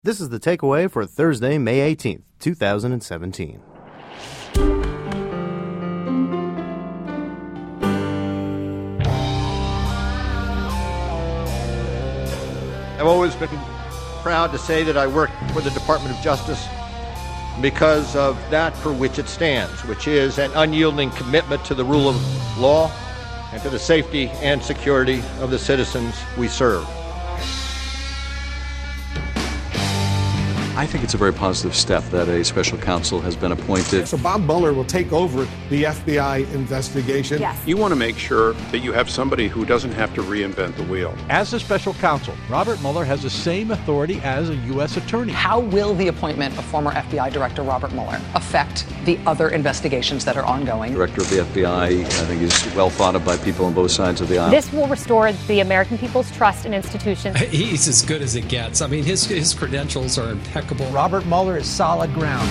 This is the takeaway for Thursday, May 18th, 2017. I've always been proud to say that I work for the Department of Justice because of that for which it stands, which is an unyielding commitment to the rule of law and to the safety and security of the citizens we serve. I think it's a very positive step that a special counsel has been appointed. So Bob Mueller will take over the FBI investigation. Yes. You want to make sure that you have somebody who doesn't have to reinvent the wheel. As a special counsel, Robert Mueller has the same authority as a U.S. attorney. How will the appointment of former FBI Director Robert Mueller affect the other investigations that are ongoing? Director of the FBI, I think, is well thought of by people on both sides of the aisle. This will restore the American people's trust in institutions. He's as good as it gets. I mean, his credentials are impeccable. Robert Mueller is solid ground.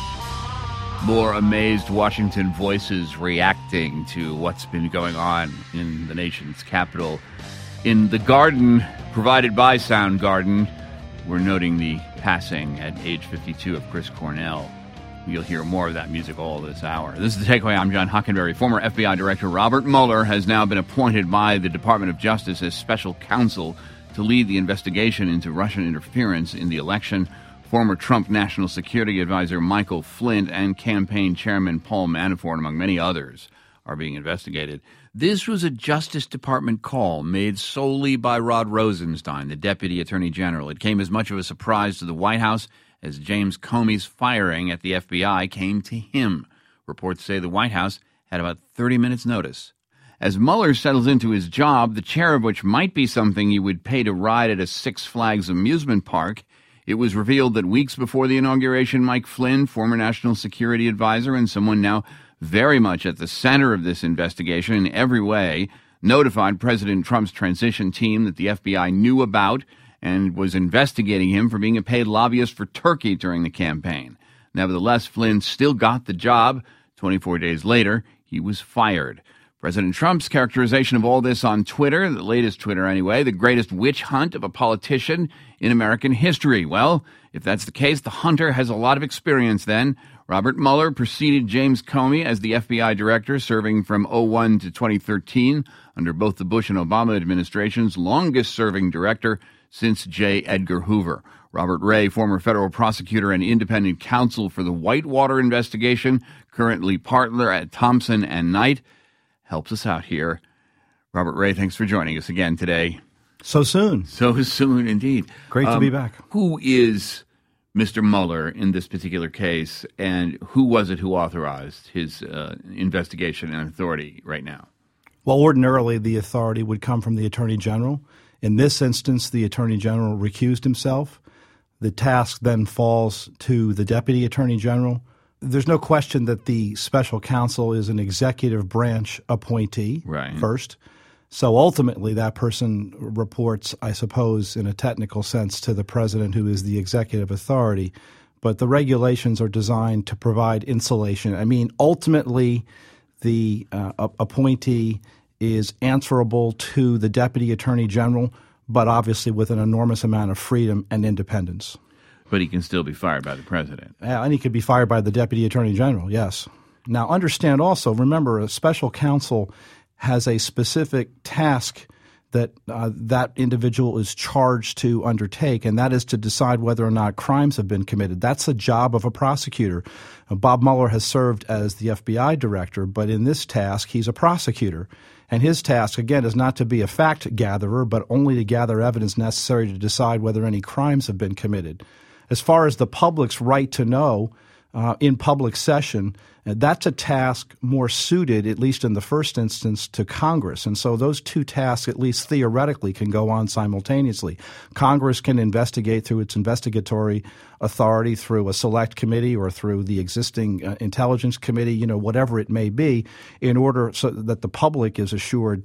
More amazed Washington voices reacting to what's been going on in the nation's capital. In the garden provided by Soundgarden, we're noting the passing at age 52 of Chris Cornell. You'll hear more of that music all this hour. This is The Takeaway. I'm John Hockenberry. Former FBI Director Robert Mueller has now been appointed by the Department of Justice as special counsel to lead the investigation into Russian interference in the election. Former Trump National Security Advisor Michael Flynn and campaign chairman Paul Manafort, among many others, are being investigated. This was a Justice Department call made solely by Rod Rosenstein, the Deputy Attorney General. It came as much of a surprise to the White House as James Comey's firing at the FBI came to him. Reports say the White House had about 30 minutes' notice. As Mueller settles into his job, the chair of which might be something you would pay to ride at a Six Flags amusement park, it was revealed that weeks before the inauguration, Mike Flynn, former National Security Advisor and someone now very much at the center of this investigation in every way, notified President Trump's transition team that the FBI knew about and was investigating him for being a paid lobbyist for Turkey during the campaign. Nevertheless, Flynn still got the job. 24 days later, he was fired. President Trump's characterization of all this on Twitter, the latest Twitter anyway, the greatest witch hunt of a politician in American history. Well, if that's the case, the hunter has a lot of experience then. Robert Mueller preceded James Comey as the FBI director, serving from 2001 to 2013 under both the Bush and Obama administrations, longest-serving director since J. Edgar Hoover. Robert Ray, former federal prosecutor and independent counsel for the Whitewater investigation, currently partner at Thompson and Knight, helps us out here. Robert Ray, thanks for joining us again today. So soon. So soon, indeed. Great to be back. Who is Mr. Mueller in this particular case, and who was it who authorized his investigation and authority right now? Well, ordinarily, the authority would come from the Attorney General. In this instance, the Attorney General recused himself. The task then falls to the Deputy Attorney General. There's no question that the special counsel is an executive branch appointee first. So ultimately that person reports, I suppose, in a technical sense to the president, who is the executive authority. But the regulations are designed to provide insulation. I mean, ultimately the appointee is answerable to the Deputy Attorney General, but obviously with an enormous amount of freedom and independence. But he can still be fired by the president. And he could be fired by the Deputy Attorney General, yes. Now, understand also, remember, a special counsel has a specific task that that individual is charged to undertake, and that is to decide whether or not crimes have been committed. That's the job of a prosecutor. Bob Mueller has served as the FBI director, but in this task, he's a prosecutor. And his task, again, is not to be a fact gatherer, but only to gather evidence necessary to decide whether any crimes have been committed. As far as the public's right to know in public session, that's a task more suited, at least in the first instance, to Congress. And so those two tasks, at least theoretically, can go on simultaneously. Congress can investigate through its investigatory authority, through a select committee or through the existing intelligence committee, whatever it may be, in order so that the public is assured,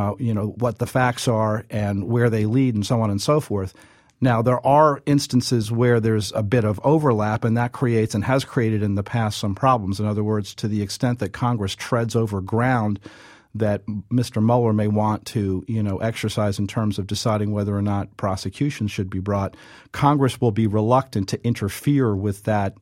what the facts are and where they lead and so on and so forth. Now, there are instances where there's a bit of overlap, and that creates and has created in the past some problems. In other words, to the extent that Congress treads over ground that Mr. Mueller may want to, exercise in terms of deciding whether or not prosecutions should be brought, Congress will be reluctant to interfere with that,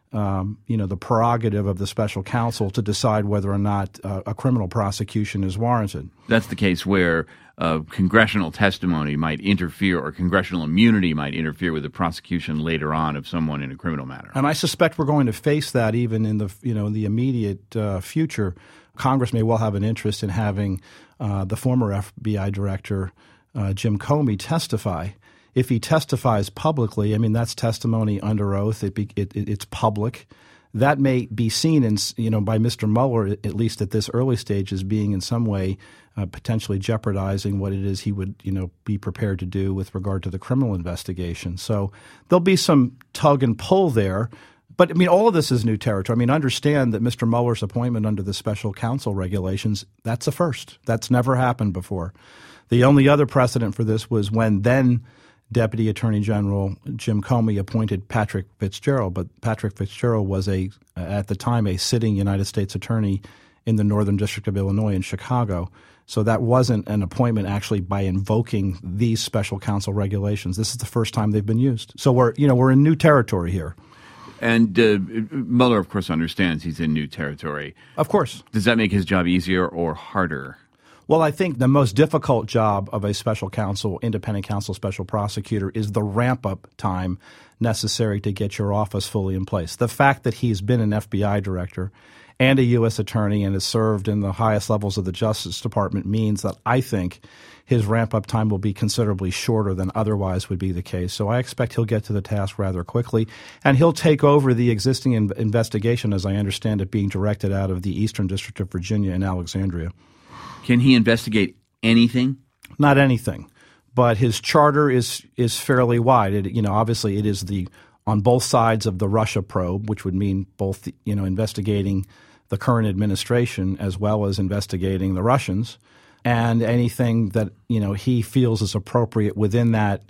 the prerogative of the special counsel to decide whether or not a criminal prosecution is warranted. That's the case where congressional testimony might interfere, or congressional immunity might interfere with the prosecution later on of someone in a criminal matter. And I suspect we're going to face that even in the immediate future. Congress may well have an interest in having the former FBI director, Jim Comey, testify. If he testifies publicly, that's testimony under oath. It's public. That may be seen by Mr. Mueller, at least at this early stage, as being in some way potentially jeopardizing what it is he would be prepared to do with regard to the criminal investigation. So there'll be some tug and pull there. But all of this is new territory. Understand that Mr. Mueller's appointment under the special counsel regulations, that's a first. That's never happened before. The only other precedent for this was when then Deputy Attorney General Jim Comey appointed Patrick Fitzgerald. But Patrick Fitzgerald was at the time a sitting United States attorney in the Northern District of Illinois in Chicago. So that wasn't an appointment actually by invoking these special counsel regulations. This is the first time they've been used. So we're in new territory here. And Mueller, of course, understands he's in new territory. Of course. Does that make his job easier or harder? Well, I think the most difficult job of a special counsel, independent counsel, special prosecutor is the ramp-up time necessary to get your office fully in place. The fact that he's been an FBI director and a U.S. attorney and has served in the highest levels of the Justice Department means that I think his ramp-up time will be considerably shorter than otherwise would be the case. So I expect he'll get to the task rather quickly, and he'll take over the existing investigation, as I understand it, being directed out of the Eastern District of Virginia in Alexandria. Can he investigate anything? Not anything, but his charter is fairly wide. Obviously it is on both sides of the Russia probe, which would mean both investigating the current administration as well as investigating the Russians, and anything that he feels is appropriate within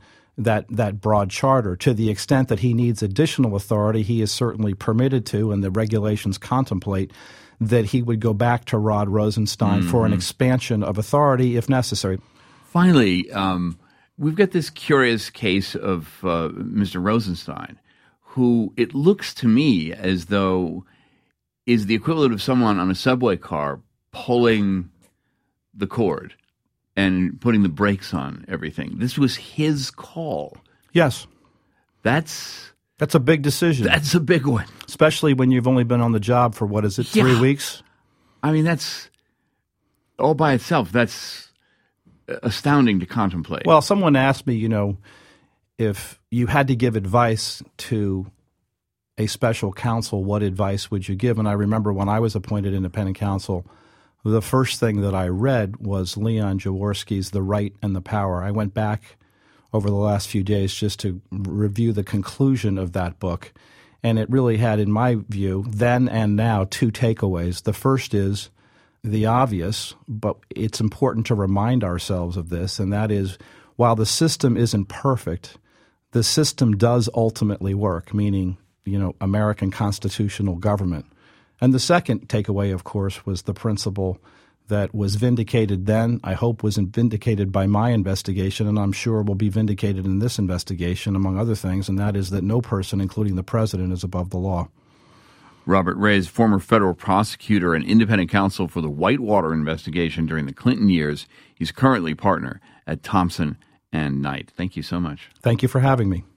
that broad charter. To the extent that he needs additional authority, he is certainly permitted to, and the regulations contemplate that he would go back to Rod Rosenstein for an expansion of authority if necessary. Finally, we've got this curious case of Mr. Rosenstein, who it looks to me as though is the equivalent of someone on a subway car pulling the cord and putting the brakes on everything. This was his call. Yes. That's a big decision. That's a big one. Especially when you've only been on the job for, 3 weeks? That's all by itself. That's astounding to contemplate. Well, someone asked me, if you had to give advice to a special counsel, what advice would you give? And I remember when I was appointed independent counsel, the first thing that I read was Leon Jaworski's The Right and the Power. I went back over the last few days just to review the conclusion of that book, and it really had, in my view, then and now, two takeaways. The first is the obvious, but it's important to remind ourselves of this, and that is, while the system isn't perfect, the system does ultimately work, meaning, American constitutional government. And the second takeaway, of course, was the principle that was vindicated then, I hope was vindicated by my investigation, and I'm sure will be vindicated in this investigation, among other things, and that is that no person, including the president, is above the law. Robert Ray is former federal prosecutor and independent counsel for the Whitewater investigation during the Clinton years. He's currently partner at Thompson and Knight. Thank you so much. Thank you for having me.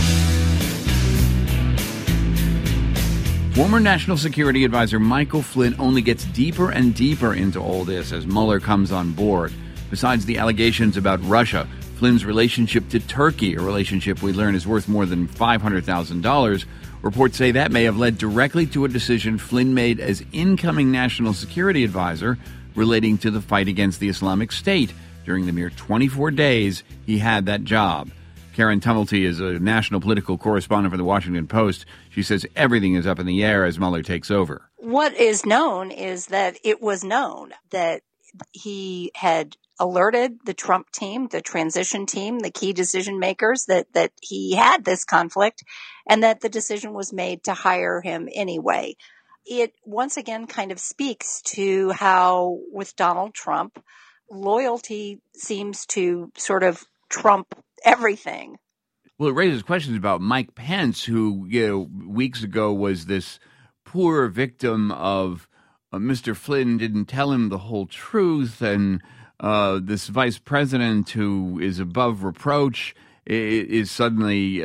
Former National Security Advisor Michael Flynn only gets deeper and deeper into all this as Mueller comes on board. Besides the allegations about Russia, Flynn's relationship to Turkey, a relationship we learn is worth more than $500,000, reports say that may have led directly to a decision Flynn made as incoming National Security Advisor relating to the fight against the Islamic State during the mere 24 days he had that job. Karen Tumulty is a national political correspondent for The Washington Post. She says everything is up in the air as Mueller takes over. What is known is that it was known that he had alerted the Trump team, the transition team, the key decision makers, that he had this conflict and that the decision was made to hire him anyway. it once again kind of speaks to how with Donald Trump, loyalty seems to sort of trump everything. Well, it raises questions about Mike Pence, who, weeks ago was this poor victim of Mr. Flynn didn't tell him the whole truth, and this vice president who is above reproach is suddenly,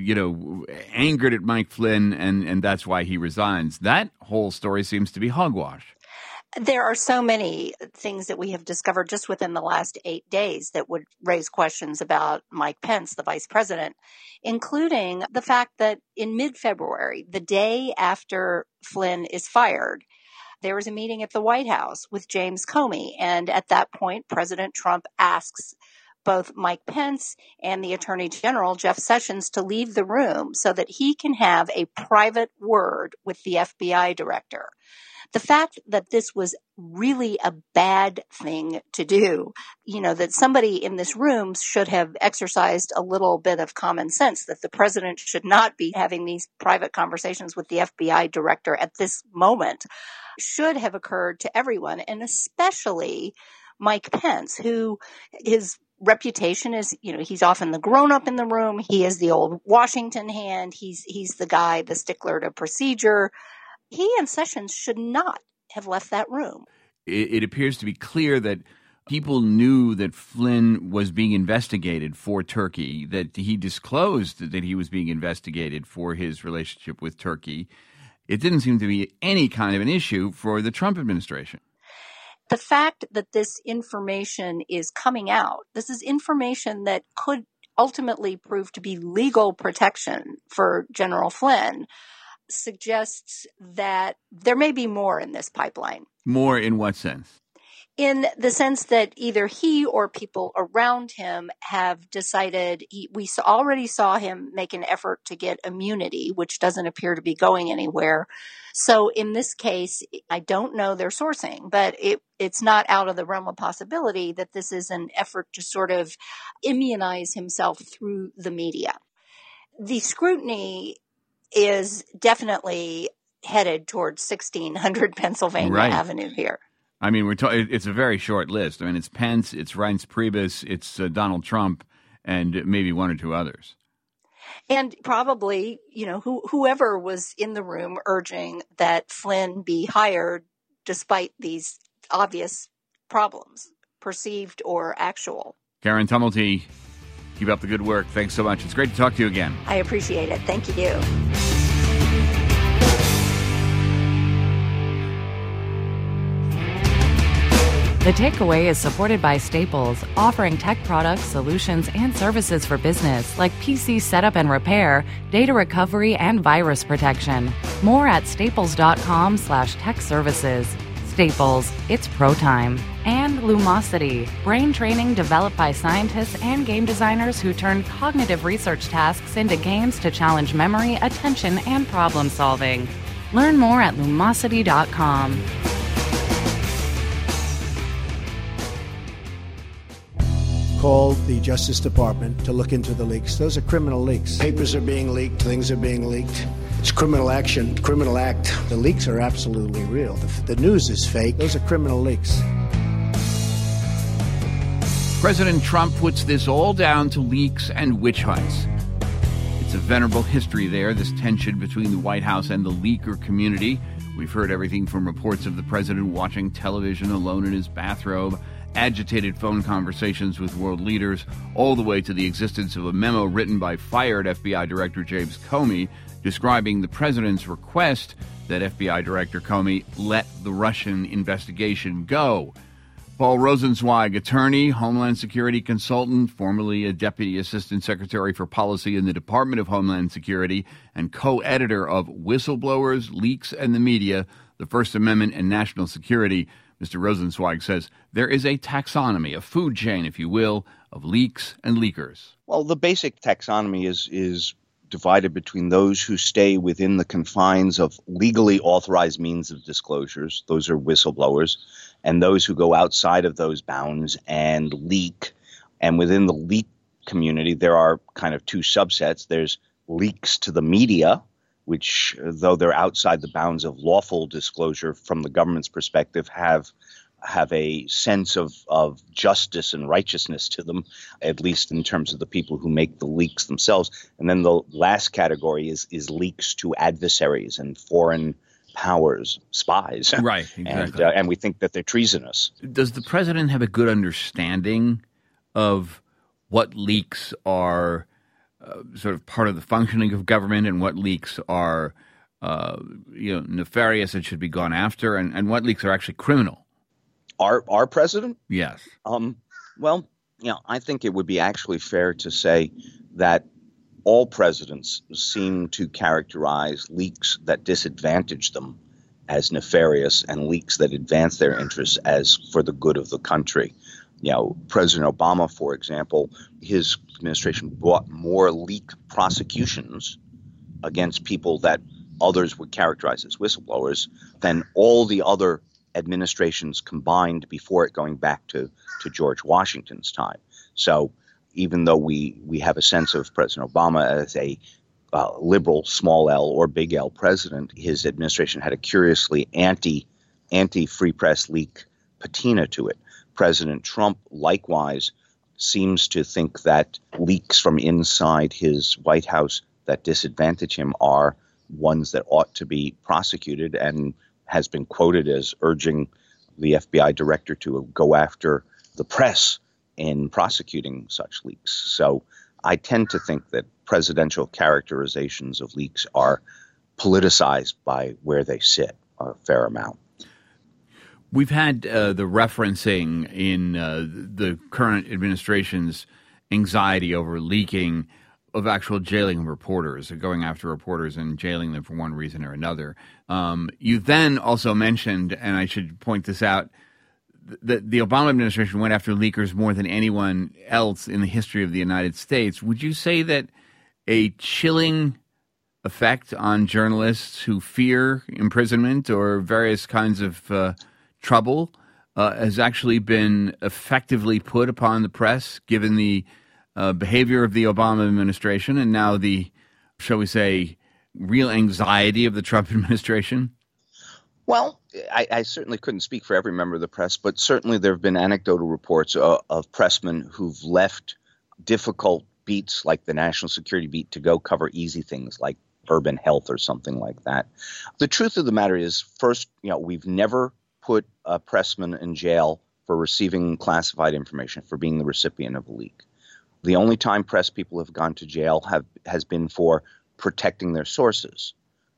angered at Mike Flynn, and that's why he resigns. That whole story seems to be hogwash. There are so many things that we have discovered just within the last 8 days that would raise questions about Mike Pence, the vice president, including the fact that in mid-February, the day after Flynn is fired, there was a meeting at the White House with James Comey. And at that point, President Trump asks both Mike Pence and the Attorney General, Jeff Sessions, to leave the room so that he can have a private word with the FBI director. The fact that this was really a bad thing to do, that somebody in this room should have exercised a little bit of common sense, that the president should not be having these private conversations with the FBI director at this moment, should have occurred to everyone, and especially Mike Pence, who his reputation is, he's often the grown-up in the room. He is the old Washington hand. He's the guy, the stickler to procedure. He and Sessions should not have left that room. It appears to be clear that people knew that Flynn was being investigated for Turkey, that he disclosed that he was being investigated for his relationship with Turkey. It didn't seem to be any kind of an issue for the Trump administration. The fact that this information is coming out, this is information that could ultimately prove to be legal protection for General Flynn, suggests that there may be more in this pipeline. More in what sense? In the sense that either he or people around him have decided, we already saw him make an effort to get immunity, which doesn't appear to be going anywhere. So in this case, I don't know their sourcing, but it's not out of the realm of possibility that this is an effort to sort of immunize himself through the media. The scrutiny is definitely headed towards 1600 Pennsylvania Avenue here. I mean, it's a very short list. I mean, it's Pence, it's Reince Priebus, it's Donald Trump, and maybe one or two others. And probably, whoever was in the room urging that Flynn be hired despite these obvious problems, perceived or actual. Karen Tumulty, keep up the good work. Thanks so much. It's great to talk to you again. I appreciate it. Thank you. The Takeaway is supported by Staples, offering tech products, solutions, and services for business like PC setup and repair, data recovery, and virus protection. More at staples.com/tech services. Staples, it's pro time. And Lumosity, brain training developed by scientists and game designers who turn cognitive research tasks into games to challenge memory, attention, and problem solving. Learn more at lumosity.com. Called the Justice Department to look into the leaks. Those are criminal leaks. Papers are being leaked. Things are being leaked. It's criminal action, criminal act. The leaks are absolutely real. The news is fake. Those are criminal leaks. President Trump puts this all down to leaks and witch hunts. It's a venerable history there, this tension between the White House and the leaker community. We've heard everything from reports of the president watching television alone in his bathrobe, agitated phone conversations with world leaders, all the way to the existence of a memo written by fired FBI Director James Comey describing the president's request that FBI Director Comey let the Russian investigation go. Paul Rosenzweig, attorney, Homeland Security consultant, formerly a Deputy Assistant Secretary for Policy in the Department of Homeland Security, and co-editor of Whistleblowers, Leaks, and the Media, the First Amendment and National Security. Mr. Rosenzweig says there is a taxonomy, a food chain, if you will, of leaks and leakers. Well, the basic taxonomy is divided between those who stay within the confines of legally authorized means of disclosures. Those are whistleblowers. And those who go outside of those bounds and leak. And within the leak community, there are kind of two subsets. There's leaks to the media, which, though they're outside the bounds of lawful disclosure from the government's perspective, have a sense of justice and righteousness to them, at least in terms of the people who make the leaks themselves. And then the last category is leaks to adversaries and foreign powers, spies. Right, exactly. And we think that they're treasonous. Does the president have a good understanding of what leaks are sort of part of the functioning of government and what leaks are nefarious and should be gone after, and what leaks are actually criminal? Our president? Yes. Well, I think it would be actually fair to say that all presidents seem to characterize leaks that disadvantage them as nefarious and leaks that advance their interests as for the good of the country. President Obama, for example, his administration brought more leak prosecutions against people that others would characterize as whistleblowers than all the other administrations combined before it, going back to George Washington's time. So even though we have a sense of President Obama as a liberal, small L or big L president, his administration had a curiously anti-free press leak patina to it. President Trump, likewise, seems to think that leaks from inside his White House that disadvantage him are ones that ought to be prosecuted, and has been quoted as urging the FBI director to go after the press in prosecuting such leaks. So I tend to think that presidential characterizations of leaks are politicized by where they sit a fair amount. We've had the referencing in the current administration's anxiety over leaking of actual jailing of reporters, going after reporters and jailing them for one reason or another. You then also mentioned, and I should point this out, that the Obama administration went after leakers more than anyone else in the history of the United States. Would you say that a chilling effect on journalists who fear imprisonment or various kinds of trouble has actually been effectively put upon the press, given the behavior of the Obama administration and now the, shall we say, real anxiety of the Trump administration? Well, I certainly couldn't speak for every member of the press, but certainly there have been anecdotal reports of pressmen who've left difficult beats like the national security beat to go cover easy things like urban health or something like that. The truth of the matter is, first, we've never put a pressman in jail for receiving classified information, for being the recipient of a leak. The only time press people have gone to jail has been for protecting their sources.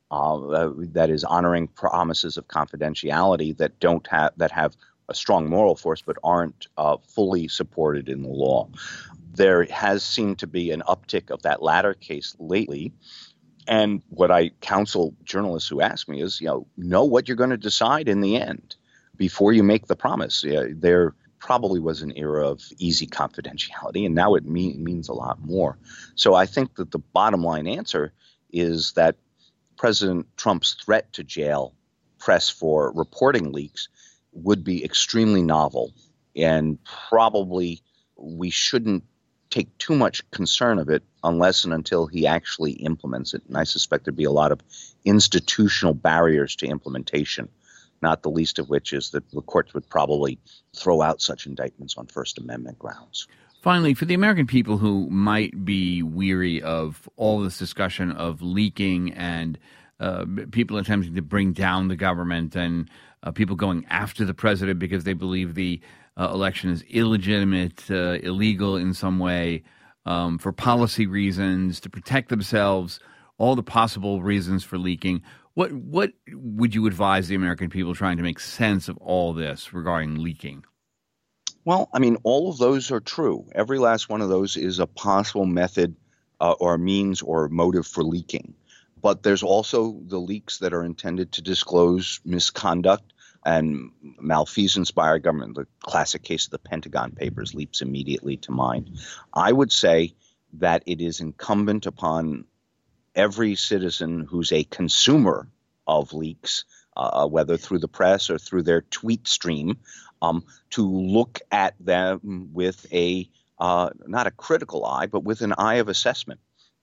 That is, honoring promises of confidentiality that have a strong moral force but aren't fully supported in the law. There has seemed to be an uptick of that latter case lately. And what I counsel journalists who ask me is, know what you're going to decide in the end before you make the promise. There probably was an era of easy confidentiality, and now it means a lot more. So I think that the bottom line answer is that President Trump's threat to jail press for reporting leaks would be extremely novel, and probably we shouldn't take too much concern of it unless and until he actually implements it. And I suspect there'd be a lot of institutional barriers to implementation, not the least of which is that the courts would probably throw out such indictments on First Amendment grounds. Finally, for the American people who might be weary of all this discussion of leaking and people attempting to bring down the government and people going after the president because they believe the election is illegitimate, illegal in some way, for policy reasons, to protect themselves, all the possible reasons for leaking, what would you advise the American people trying to make sense of all this regarding leaking? Well, I mean, all of those are true. Every last one of those is a possible method or means or motive for leaking. But there's also the leaks that are intended to disclose misconduct and malfeasance by our government. The classic case of the Pentagon Papers leaps immediately to mind. I would say that it is incumbent upon every citizen who's a consumer of leaks, whether through the press or through their tweet stream, to look at them with a not a critical eye, but with an eye of assessment.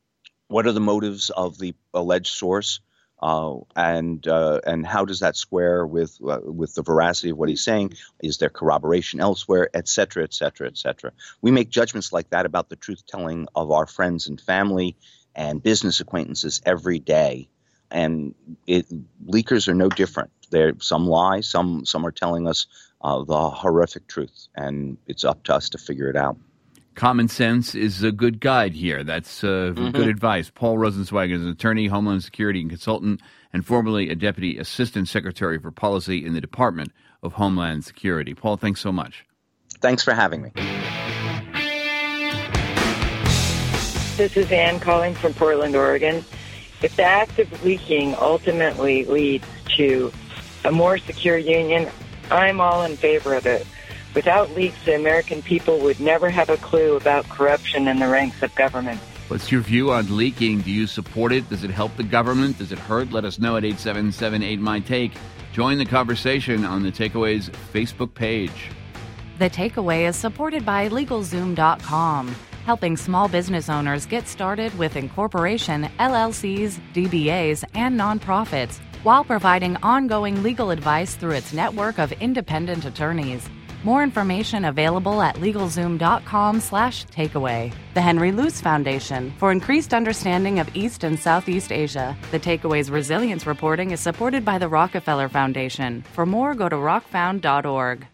What are the motives of the alleged source? And how does that square with the veracity of what he's saying? Is there corroboration elsewhere, et cetera, et cetera, et cetera? We make judgments like that about the truth-telling of our friends and family and business acquaintances every day. And leakers are no different. Some lie, some are telling us the horrific truth, and it's up to us to figure it out. Common sense is a good guide here. That's good advice. Paul Rosenzweig is an attorney, Homeland Security and consultant, and formerly a Deputy Assistant Secretary for Policy in the Department of Homeland Security. Paul, thanks so much. Thanks for having me. This is Ann calling from Portland, Oregon. If the act of leaking ultimately leads to a more secure union, I'm all in favor of it. Without leaks, the American people would never have a clue about corruption in the ranks of government. What's your view on leaking? Do you support it? Does it help the government? Does it hurt? Let us know at 877-8MY-TAKE. Join the conversation on The Takeaway's Facebook page. The Takeaway is supported by LegalZoom.com, helping small business owners get started with incorporation, LLCs, DBAs, and nonprofits, while providing ongoing legal advice through its network of independent attorneys. More information available at LegalZoom.com/takeaway. The Henry Luce Foundation for increased understanding of East and Southeast Asia. The Takeaway's resilience reporting is supported by the Rockefeller Foundation. For more, go to rockfound.org.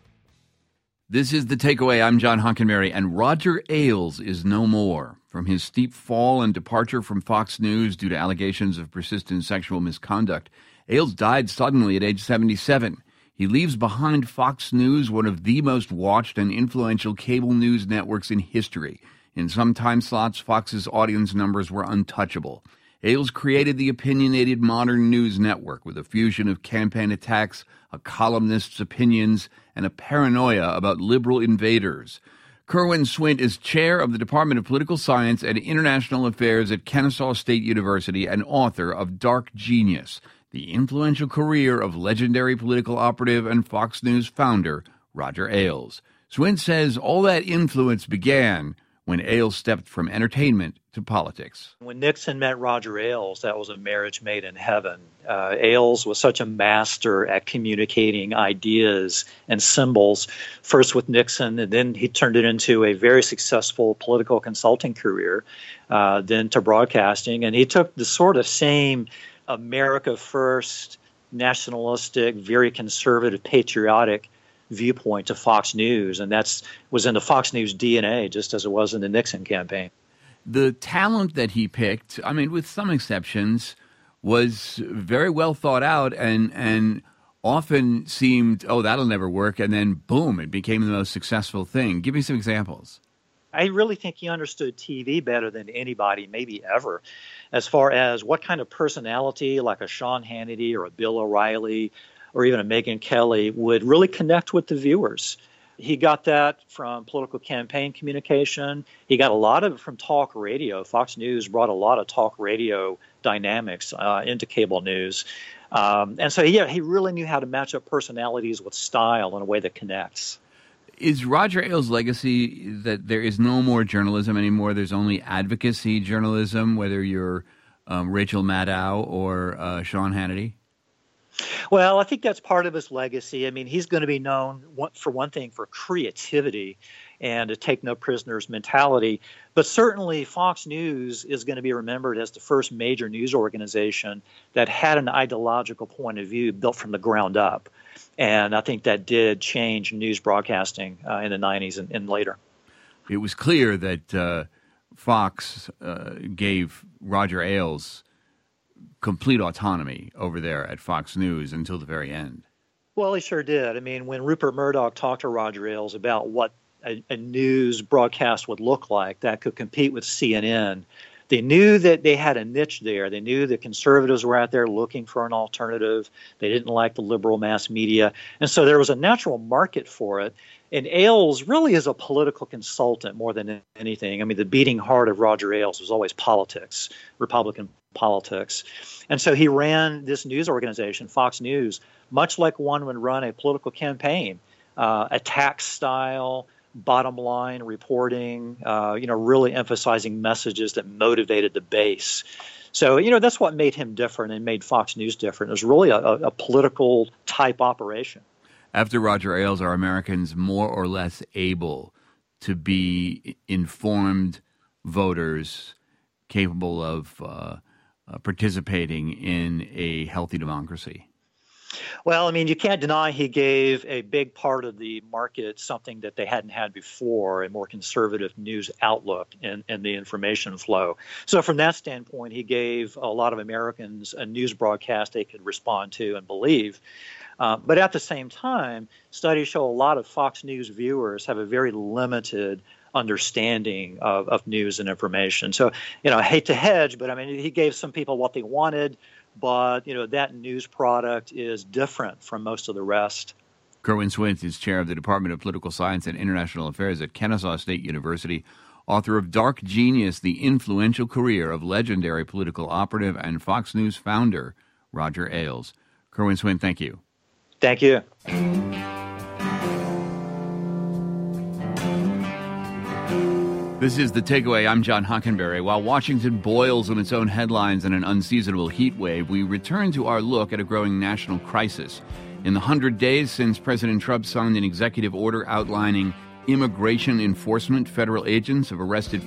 This is The Takeaway. I'm John Hockenberry, and Roger Ailes is no more. From his steep fall and departure from Fox News due to allegations of persistent sexual misconduct, Ailes died suddenly at age 77. He leaves behind Fox News, one of the most watched and influential cable news networks in history. In some time slots, Fox's audience numbers were untouchable. Ailes created the opinionated modern news network with a fusion of campaign attacks, a columnist's opinions, and a paranoia about liberal invaders. Kerwin Swint is chair of the Department of Political Science and International Affairs at Kennesaw State University and author of Dark Genius, the influential career of legendary political operative and Fox News founder Roger Ailes. Swint says all that influence began when Ailes stepped from entertainment to politics. When Nixon met Roger Ailes, that was a marriage made in heaven. Ailes was such a master at communicating ideas and symbols, first with Nixon, and then he turned it into a very successful political consulting career, then to broadcasting. And he took the sort of same America first, nationalistic, very conservative, patriotic viewpoint to Fox News, and that was in the Fox News DNA, just as it was in the Nixon campaign. The talent that he picked, I mean, with some exceptions, was very well thought out and often seemed, oh, that'll never work, and then boom, it became the most successful thing. Give me some examples. I really think he understood TV better than anybody, maybe ever, as far as what kind of personality, like a Sean Hannity or a Bill O'Reilly or even a Megyn Kelly, would really connect with the viewers. He got that from political campaign communication. He got a lot of it from talk radio. Fox News brought a lot of talk radio dynamics into cable news. And so, he really knew how to match up personalities with style in a way that connects. Is Roger Ailes' legacy that there is no more journalism anymore? There's only advocacy journalism, whether you're Rachel Maddow or Sean Hannity? Well, I think that's part of his legacy. I mean, he's going to be known, for one thing, for creativity and a take no prisoners mentality. But certainly Fox News is going to be remembered as the first major news organization that had an ideological point of view built from the ground up. And I think that did change news broadcasting in the 90s and later. It was clear that Fox gave Roger Ailes complete autonomy over there at Fox News until the very end. Well, he sure did. I mean, when Rupert Murdoch talked to Roger Ailes about what a news broadcast would look like that could compete with CNN, they knew that they had a niche there. They knew the conservatives were out there looking for an alternative. They didn't like the liberal mass media. And so there was a natural market for it. And Ailes really is a political consultant more than anything. I mean, the beating heart of Roger Ailes was always politics, Republican politics. And so he ran this news organization, Fox News, much like one would run a political campaign, attack style, bottom line reporting, really emphasizing messages that motivated the base. So, that's what made him different and made Fox News different. It was really a political type operation. After Roger Ailes, are Americans more or less able to be informed voters capable of participating in a healthy democracy? Well, you can't deny he gave a big part of the market something that they hadn't had before, a more conservative news outlook in the information flow. So from that standpoint, he gave a lot of Americans a news broadcast they could respond to and believe. But at the same time, studies show a lot of Fox News viewers have a very limited understanding of news and information. So, I hate to hedge, but he gave some people what they wanted. But, that news product is different from most of the rest. Kerwin Swint is chair of the Department of Political Science and International Affairs at Kennesaw State University, author of Dark Genius, the influential career of legendary political operative and Fox News founder Roger Ailes. Kerwin Swint, thank you. Thank you. This is The Takeaway. I'm John Hockenberry. While Washington boils on its own headlines in an unseasonable heat wave, we return to our look at a growing national crisis. In the 100 days since President Trump signed an executive order outlining immigration enforcement, federal agents have arrested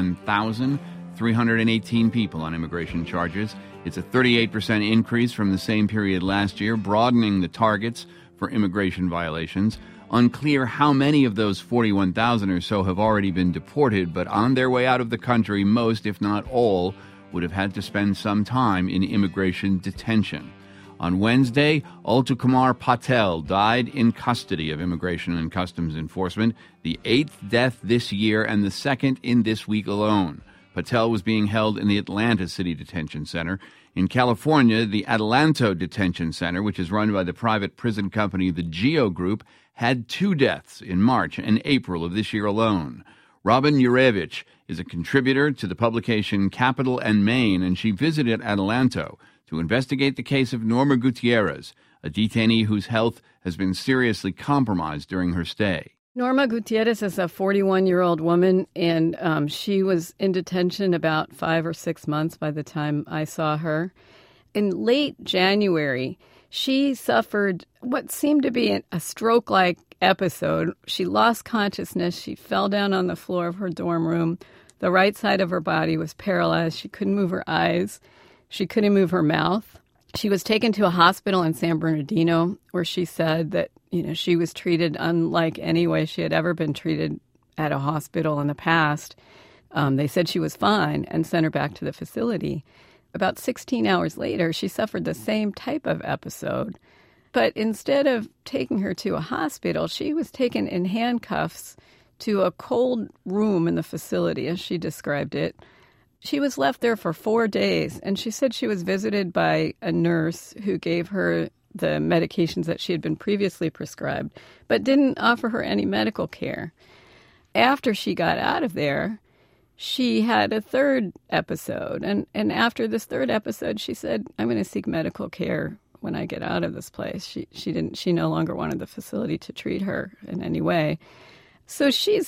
41,318 people on immigration charges. It's a 38% increase from the same period last year, broadening the targets for immigration violations. Unclear how many of those 41,000 or so have already been deported, but on their way out of the country, most, if not all, would have had to spend some time in immigration detention. On Wednesday, Altukumar Patel died in custody of Immigration and Customs Enforcement, the 8th death this year and the 2nd in this week alone. Patel was being held in the Atlanta City Detention Center. In California, the Adelanto Detention Center, which is run by the private prison company the GEO Group, had 2 deaths in March and April of this year alone. Robin Urevich is a contributor to the publication Capital and Maine, and she visited Adelanto to investigate the case of Norma Gutierrez, a detainee whose health has been seriously compromised during her stay. Norma Gutierrez is a 41-year-old woman, and she was in detention about 5 or 6 months by the time I saw her. In late January, she suffered what seemed to be a stroke-like episode. She lost consciousness. She fell down on the floor of her dorm room. The right side of her body was paralyzed. She couldn't move her eyes. She couldn't move her mouth. She was taken to a hospital in San Bernardino where she said that, she was treated unlike any way she had ever been treated at a hospital in the past. They said she was fine and sent her back to the facility. About 16 hours later, she suffered the same type of episode. But instead of taking her to a hospital, she was taken in handcuffs to a cold room in the facility, as she described it. She was left there for 4 days, and she said she was visited by a nurse who gave her the medications that she had been previously prescribed, but didn't offer her any medical care. After she got out of there, she had a third episode, and after this third episode, she said, "I'm going to seek medical care when I get out of this place." She no longer wanted the facility to treat her in any way. So she's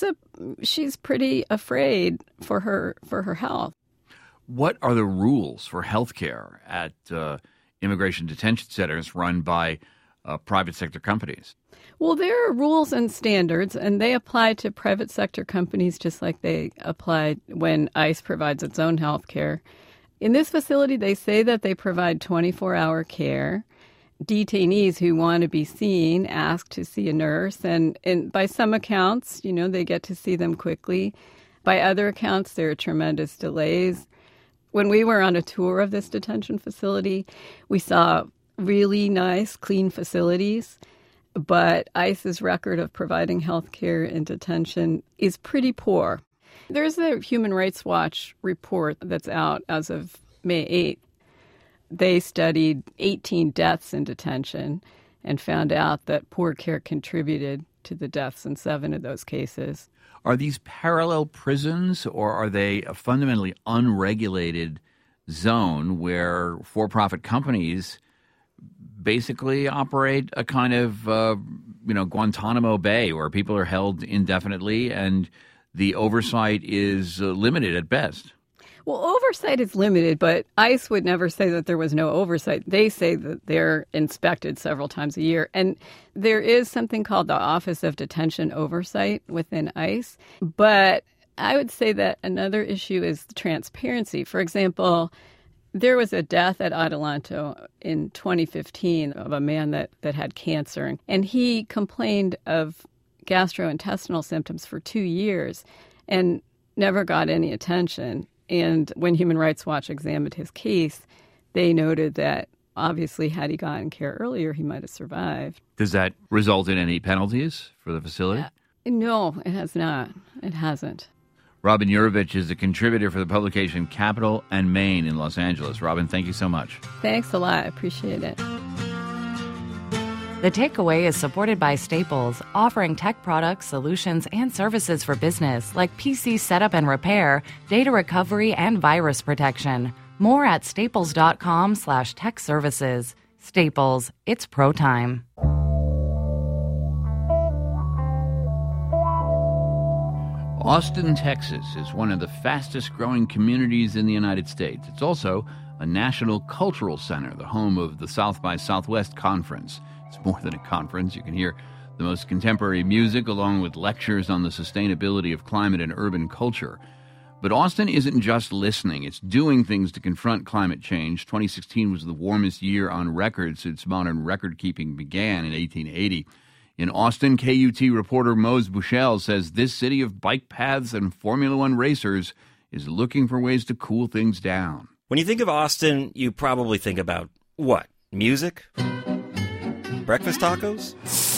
pretty afraid for her health. What are the rules for health care at immigration detention centers run by private sector companies? Well, there are rules and standards, and they apply to private sector companies just like they apply when ICE provides its own health care. In this facility, they say that they provide 24-hour care. Detainees who want to be seen ask to see a nurse, and by some accounts, they get to see them quickly. By other accounts, there are tremendous delays. When we were on a tour of this detention facility, we saw really nice, clean facilities, but ICE's record of providing health care in detention is pretty poor. There's a Human Rights Watch report that's out as of May 8th. They studied 18 deaths in detention and found out that poor care contributed to the deaths in 7 of those cases. Are these parallel prisons, or are they a fundamentally unregulated zone where for-profit companies basically operate a kind of Guantanamo Bay, where people are held indefinitely and the oversight is limited at best. Well, oversight is limited, but ICE would never say that there was no oversight. They say that they're inspected several times a year. And there is something called the Office of Detention Oversight within ICE. But I would say that another issue is transparency. For example, there was a death at Adelanto in 2015 of a man that had cancer, and he complained of gastrointestinal symptoms for 2 years and never got any attention. And when Human Rights Watch examined his case, they noted that obviously had he gotten care earlier, he might have survived. Does that result in any penalties for the facility? No, it has not. It hasn't. Robin Yurovich is a contributor for the publication Capital and Main in Los Angeles. Robin, thank you so much. Thanks a lot. I appreciate it. The Takeaway is supported by Staples, offering tech products, solutions, and services for business like PC setup and repair, data recovery, and virus protection. More at staples.com/tech services. Staples, it's pro time. Austin, Texas is one of the fastest growing communities in the United States. It's also a national cultural center, the home of the South by Southwest Conference. It's more than a conference. You can hear the most contemporary music along with lectures on the sustainability of climate and urban culture. But Austin isn't just listening. It's doing things to confront climate change. 2016 was the warmest year on record since modern record-keeping began in 1880. In Austin, KUT reporter Mose Bushell says this city of bike paths and Formula One racers is looking for ways to cool things down. When you think of Austin, you probably think about what? Music? Breakfast tacos?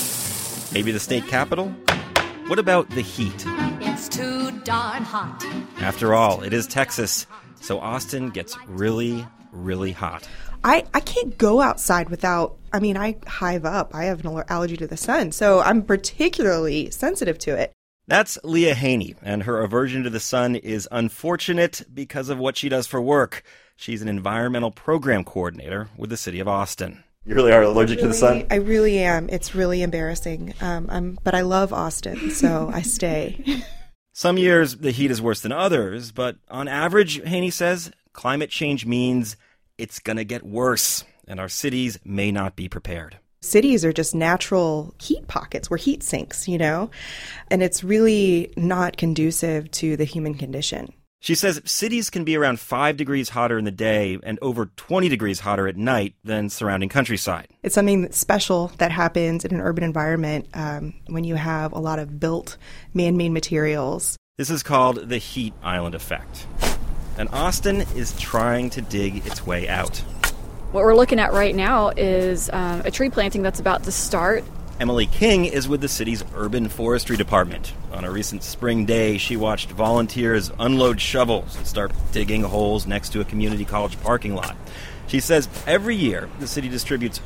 Maybe the state capitol? What about the heat? It's too darn hot. After all, it is Texas, so Austin gets really, really hot. I can't go outside without, I hive up. I have an allergy to the sun, so I'm particularly sensitive to it. That's Leah Haney, and her aversion to the sun is unfortunate because of what she does for work. She's an environmental program coordinator with the city of Austin. You really are allergic to the sun? I really am. It's really embarrassing. But I love Austin, so I stay. Some years the heat is worse than others, but on average, Haney says, climate change means it's going to get worse, and our cities may not be prepared. Cities are just natural heat pockets. We're heat sinks, and it's really not conducive to the human condition. She says cities can be around 5 degrees hotter in the day and over 20 degrees hotter at night than surrounding countryside. It's something that's special that happens in an urban environment when you have a lot of built man-made materials. This is called the heat island effect. And Austin is trying to dig its way out. What we're looking at right now is a tree planting that's about to start. Emily King is with the city's urban forestry department. On a recent spring day, she watched volunteers unload shovels and start digging holes next to a community college parking lot. She says every year the city distributes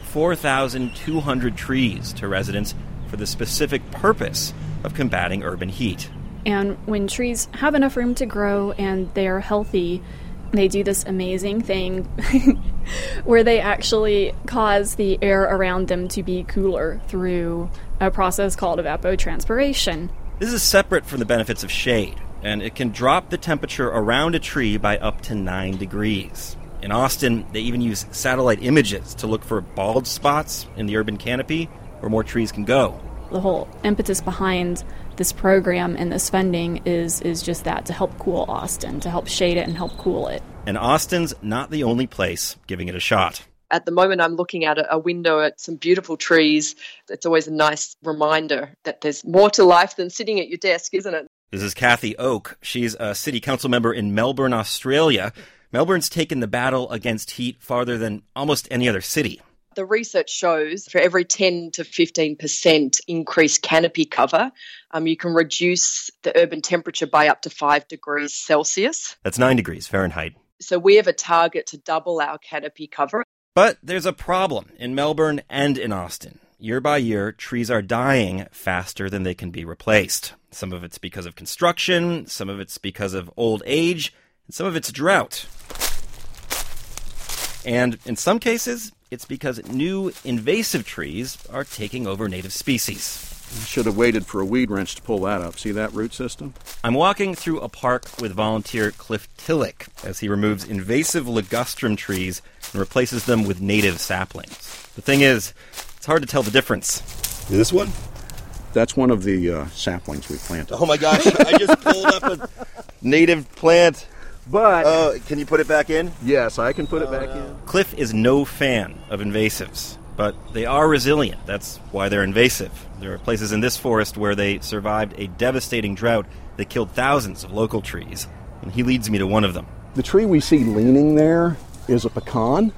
4,200 trees to residents for the specific purpose of combating urban heat. And when trees have enough room to grow and they're healthy, they do this amazing thing where they actually cause the air around them to be cooler through a process called evapotranspiration. This is separate from the benefits of shade, and it can drop the temperature around a tree by up to 9 degrees. In Austin, they even use satellite images to look for bald spots in the urban canopy where more trees can go. The whole impetus behind this program and this funding is just that, to help cool Austin, to help shade it and help cool it. And Austin's not the only place giving it a shot. At the moment, I'm looking at a window at some beautiful trees. It's always a nice reminder that there's more to life than sitting at your desk, isn't it? This is Kathy Oak. She's a city council member in Melbourne, Australia. Melbourne's taken the battle against heat farther than almost any other city. The research shows for every 10 to 15% increased canopy cover, you can reduce the urban temperature by up to 5 degrees Celsius. That's 9 degrees Fahrenheit. So we have a target to double our canopy cover. But there's a problem in Melbourne and in Austin. Year by year, trees are dying faster than they can be replaced. Some of it's because of construction, some of it's because of old age, and some of it's drought. And in some cases, it's because new invasive trees are taking over native species. You should have waited for a weed wrench to pull that up. See that root system? I'm walking through a park with volunteer Cliff Tillich as he removes invasive ligustrum trees and replaces them with native saplings. The thing is, it's hard to tell the difference. This one? That's one of the saplings we planted. Oh my gosh, I just pulled up a native plant. But can you put it back in? Yes, I can put it back in. Cliff is no fan of invasives, but they are resilient. That's why they're invasive. There are places in this forest where they survived a devastating drought that killed thousands of local trees, and he leads me to one of them. The tree we see leaning there is a pecan.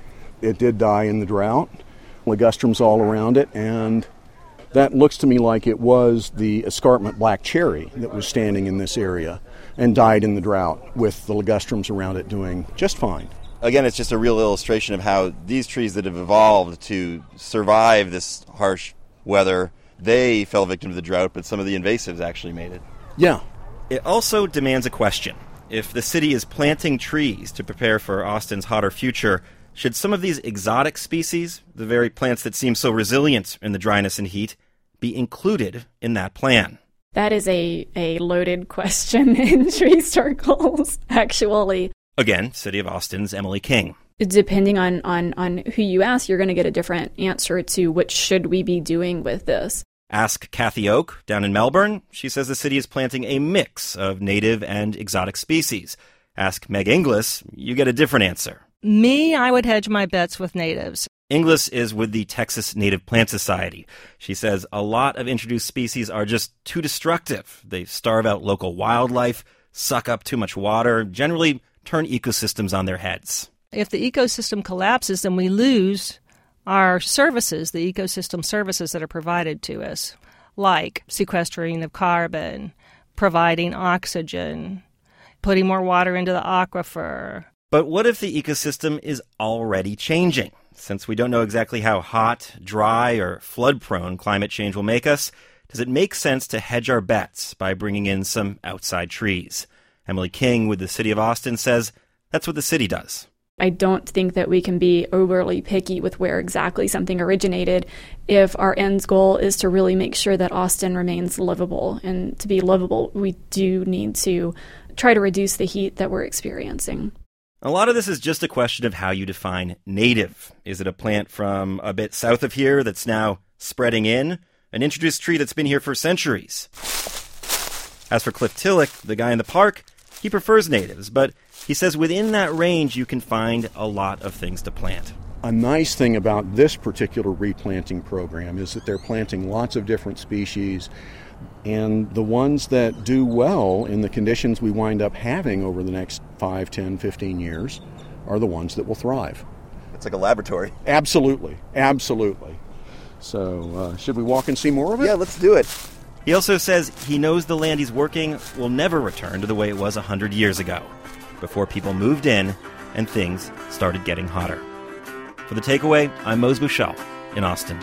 It did die in the drought. Ligustrums all around it, and that looks to me like it was the escarpment black cherry that was standing in this area and died in the drought, with the ligustrums around it doing just fine. Again, it's just a real illustration of how these trees that have evolved to survive this harsh weather, they fell victim to the drought, but some of the invasives actually made it. Yeah. It also demands a question. If the city is planting trees to prepare for Austin's hotter future, should some of these exotic species, the very plants that seem so resilient in the dryness and heat, be included in that plan? That is a loaded question in tree circles, actually. Again, City of Austin's Emily King. Depending on who you ask, you're going to get a different answer to what should we be doing with this. Ask Kathy Oak down in Melbourne. She says the city is planting a mix of native and exotic species. Ask Meg Inglis, you get a different answer. Me, I would hedge my bets with natives. Inglis is with the Texas Native Plant Society. She says a lot of introduced species are just too destructive. They starve out local wildlife, suck up too much water, generally turn ecosystems on their heads. If the ecosystem collapses, then we lose our services, the ecosystem services that are provided to us, like sequestering of carbon, providing oxygen, putting more water into the aquifer. But what if the ecosystem is already changing? Since we don't know exactly how hot, dry, or flood-prone climate change will make us, does it make sense to hedge our bets by bringing in some outside trees? Emily King with the City of Austin says that's what the city does. I don't think that we can be overly picky with where exactly something originated if our end goal is to really make sure that Austin remains livable. And to be livable, we do need to try to reduce the heat that we're experiencing. A lot of this is just a question of how you define native. Is it a plant from a bit south of here that's now spreading in? An introduced tree that's been here for centuries? As for Cliff Tillich, the guy in the park, he prefers natives, but he says within that range you can find a lot of things to plant. A nice thing about this particular replanting program is that they're planting lots of different species, and the ones that do well in the conditions we wind up having over the next 5, 10, 15 years are the ones that will thrive. It's like a laboratory. Absolutely. Absolutely. So, should we walk and see more of it? Yeah, let's do it. He also says he knows the land he's working will never return to the way it was 100 years ago, before people moved in and things started getting hotter. For The Takeaway, I'm Mose Buchel in Austin.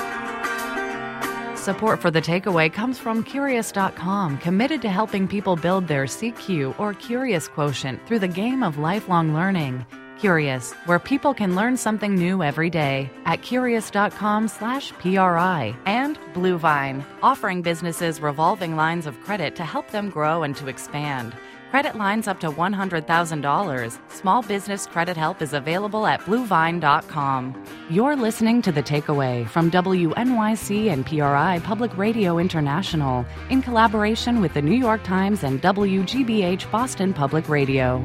Support for The Takeaway comes from Curious.com, committed to helping people build their CQ or Curious Quotient through the game of lifelong learning. Curious, where people can learn something new every day at Curious.com/PRI. And Bluevine, offering businesses revolving lines of credit to help them grow and to expand. Credit lines up to $100,000. Small business credit help is available at Bluevine.com. You're listening to The Takeaway from WNYC and PRI Public Radio International in collaboration with the New York Times and WGBH Boston Public Radio.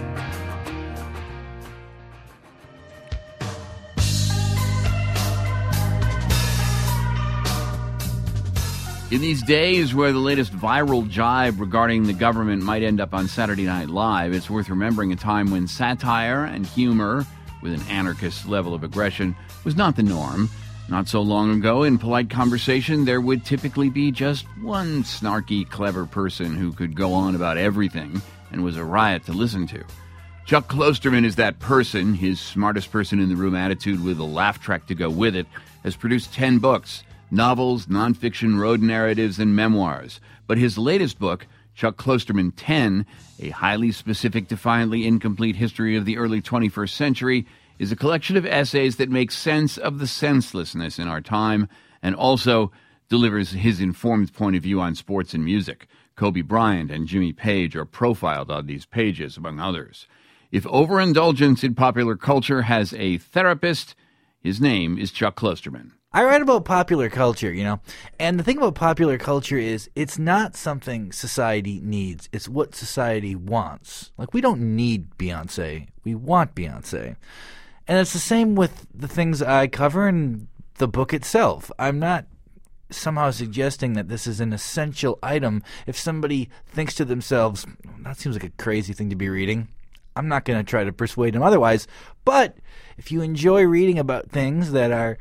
In these days where the latest viral jibe regarding the government might end up on Saturday Night Live, it's worth remembering a time when satire and humor, with an anarchist level of aggression, was not the norm. Not so long ago, in polite conversation, there would typically be just one snarky, clever person who could go on about everything and was a riot to listen to. Chuck Klosterman is that person. His smartest person in the room attitude with a laugh track to go with it has produced 10 books. Novels, nonfiction road narratives, and memoirs. But his latest book, Chuck Klosterman 10, A Highly Specific, Defiantly Incomplete History of the Early 21st Century, is a collection of essays that make sense of the senselessness in our time and also delivers his informed point of view on sports and music. Kobe Bryant and Jimmy Page are profiled on these pages, among others. If overindulgence in popular culture has a therapist, his name is Chuck Klosterman. I write about popular culture, and the thing about popular culture is it's not something society needs. It's what society wants. Like, we don't need Beyonce. We want Beyonce. And it's the same with the things I cover in the book itself. I'm not somehow suggesting that this is an essential item. If somebody thinks to themselves, that seems like a crazy thing to be reading, I'm not going to try to persuade them otherwise. But if you enjoy reading about things that are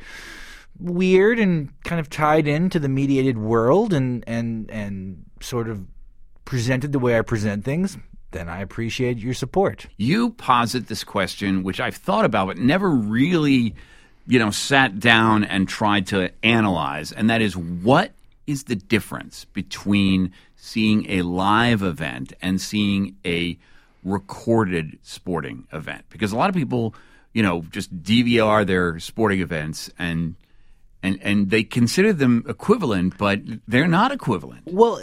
weird and kind of tied into the mediated world and sort of presented the way I present things, then I appreciate your support. You posit this question, which I've thought about but never really, sat down and tried to analyze, and that is, what is the difference between seeing a live event and seeing a recorded sporting event? Because a lot of people, just DVR their sporting events and they consider them equivalent, but they're not equivalent. Well,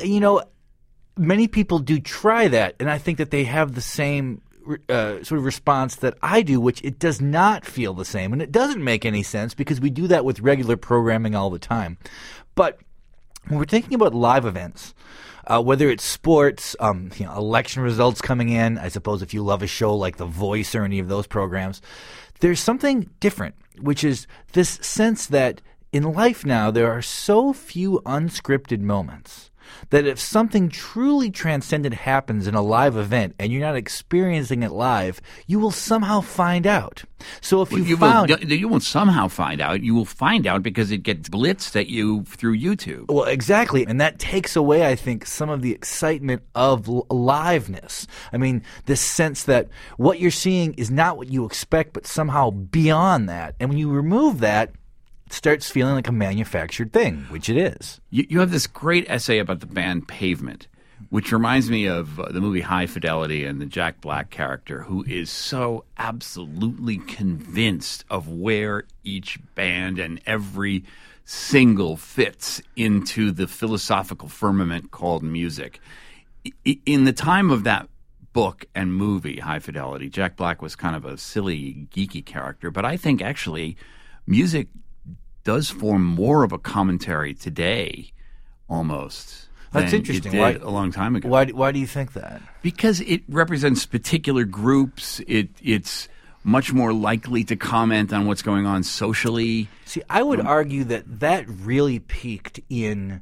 many people do try that, and I think that they have the same sort of response that I do, which it does not feel the same, and it doesn't make any sense because we do that with regular programming all the time. But when we're thinking about live events, whether it's sports, election results coming in, I suppose if you love a show like The Voice or any of those programs, there's something different, which is this sense that in life now there are so few unscripted moments that if something truly transcendent happens in a live event and you're not experiencing it live, you will somehow find out. So if you won't somehow find out. You will find out because it gets blitzed at you through YouTube. Well, exactly. And that takes away, I think, some of the excitement of liveness. I mean, this sense that what you're seeing is not what you expect, but somehow beyond that. And when you remove that, starts feeling like a manufactured thing, which it is. You have this great essay about the band Pavement, which reminds me of the movie High Fidelity and the Jack Black character, who is so absolutely convinced of where each band and every single fits into the philosophical firmament called music. In the time of that book and movie, High Fidelity, Jack Black was kind of a silly, geeky character, but I think actually music does form more of a commentary today, almost. That's interesting. It did a long time ago. Why do you think that? Because it represents particular groups. It's much more likely to comment on what's going on socially. See, I would argue that really peaked in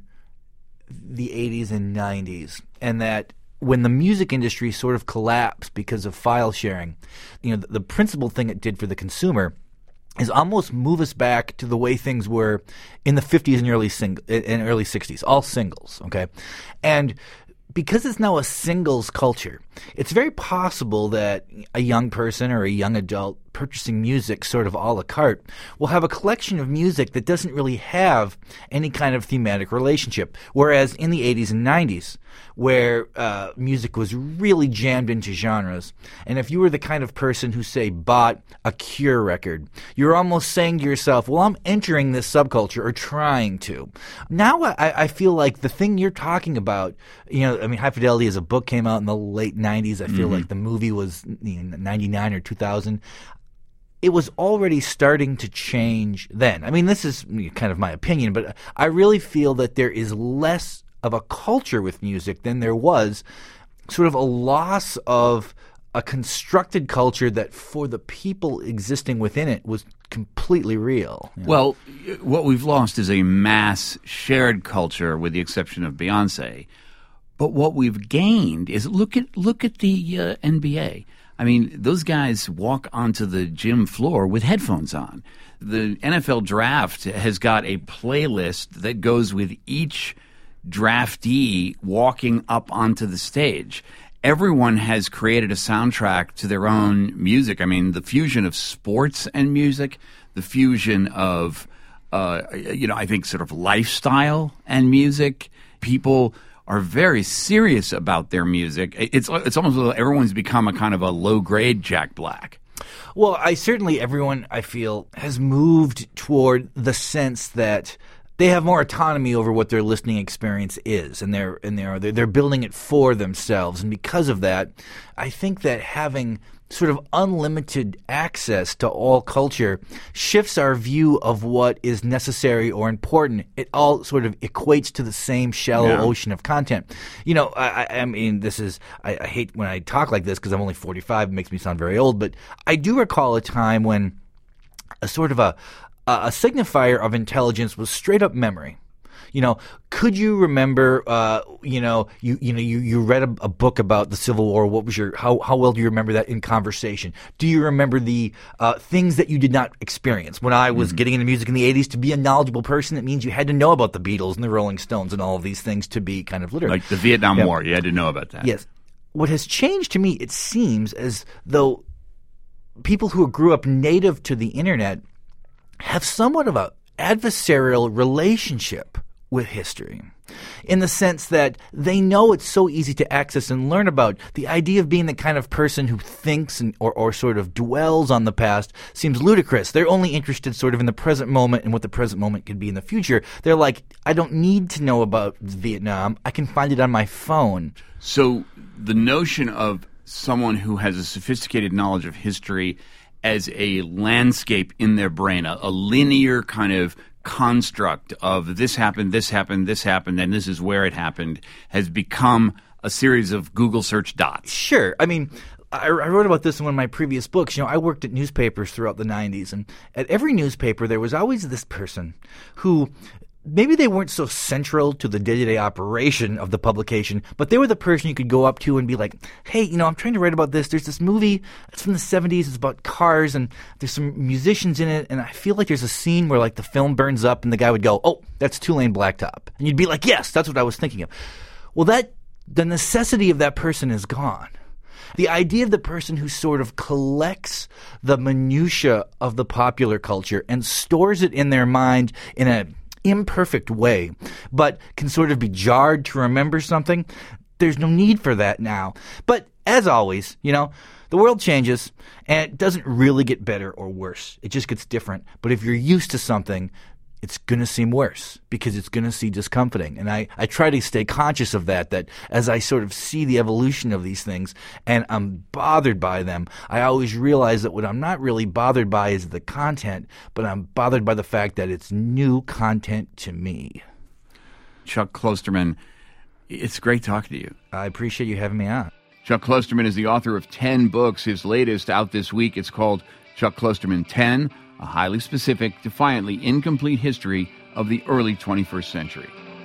the 80s and 90s, and that when the music industry sort of collapsed because of file sharing, the principal thing it did for the consumer is almost move us back to the way things were in the 50s and early 60s, all singles, okay? And because it's now a singles culture, it's very possible that a young person or a young adult purchasing music sort of a la carte will have a collection of music that doesn't really have any kind of thematic relationship. Whereas in the 80s and 90s, where music was really jammed into genres, and if you were the kind of person who, say, bought a Cure record, you're almost saying to yourself, well, I'm entering this subculture, or trying to. Now I feel like the thing you're talking about, High Fidelity as a book came out in the late 90s. I feel like the movie was 99 or 2000. It was already starting to change then. I mean, this is kind of my opinion, but I really feel that there is less of a culture with music than there was, sort of a loss of a constructed culture that for the people existing within it was completely real. Well, what we've lost is a mass shared culture with the exception of Beyonce. But what we've gained is look at the NBA. I mean, those guys walk onto the gym floor with headphones on. The NFL draft has got a playlist that goes with each draftee walking up onto the stage. Everyone has created a soundtrack to their own music. I mean, the fusion of sports and music, the fusion of, I think sort of lifestyle and music. People are very serious about their music. It's almost like everyone's become a kind of a low-grade Jack Black. Well, everyone, I feel, has moved toward the sense that they have more autonomy over what their listening experience is, and they're building it for themselves. And because of that, I think that having sort of unlimited access to all culture shifts our view of what is necessary or important. It all sort of equates to the same shallow ocean of content. You know, I mean, I hate when I talk like this because I'm only 45. It makes me sound very old. But I do recall a time when a sort of a signifier of intelligence was straight up memory. You know, could you remember? You read a book about the Civil War. What was how well do you remember that in conversation? Do you remember the things that you did not experience? When I was getting into music in the 80s, to be a knowledgeable person, it means you had to know about the Beatles and the Rolling Stones and all of these things to be kind of literate. Like the Vietnam War, you had to know about that. Yes. What has changed to me, it seems as though people who grew up native to the internet have somewhat of an adversarial relationship with history, in the sense that they know it's so easy to access and learn about. The idea of being the kind of person who thinks or sort of dwells on the past seems ludicrous. They're only interested sort of in the present moment and what the present moment could be in the future. They're like, I don't need to know about Vietnam. I can find it on my phone. So the notion of someone who has a sophisticated knowledge of history as a landscape in their brain, a linear kind of construct of this happened, and this is where it happened, has become a series of Google search dots. Sure. I mean, I wrote about this in one of my previous books. You know, I worked at newspapers throughout the 90s, and at every newspaper there was always this person who maybe they weren't so central to the day-to-day operation of the publication, but they were the person you could go up to and be like, hey, you know, I'm trying to write about this. There's this movie. It's from the 70s. It's about cars, and there's some musicians in it, and I feel like there's a scene where, like, the film burns up, and the guy would go, oh, that's Two-Lane Blacktop. And you'd be like, yes, that's what I was thinking of. Well, the necessity of that person is gone. The idea of the person who sort of collects the minutia of the popular culture and stores it in their mind in a imperfect way, but can sort of be jarred to remember something. There's no need for that now. But as always, you know, the world changes, and it doesn't really get better or worse. It just gets different. But if you're used to something, it's going to seem worse because it's going to seem discomforting. And I try to stay conscious of that as I sort of see the evolution of these things and I'm bothered by them, I always realize that what I'm not really bothered by is the content, but I'm bothered by the fact that it's new content to me. Chuck Klosterman, it's great talking to you. I appreciate you having me on. Chuck Klosterman is the author of 10 books. His latest out this week. It's called Chuck Klosterman 10, a highly specific, defiantly incomplete history of the early 21st century.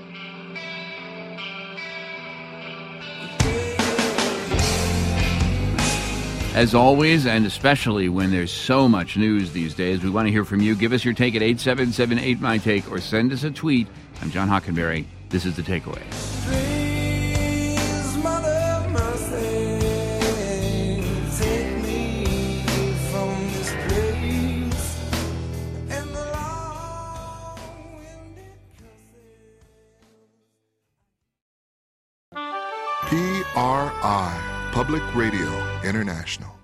As always, and especially when there's so much news these days, we want to hear from you. Give us your take at 877-8MY-TAKE or send us a tweet. I'm John Hockenberry. This is The Takeaway. PRI, Public Radio International.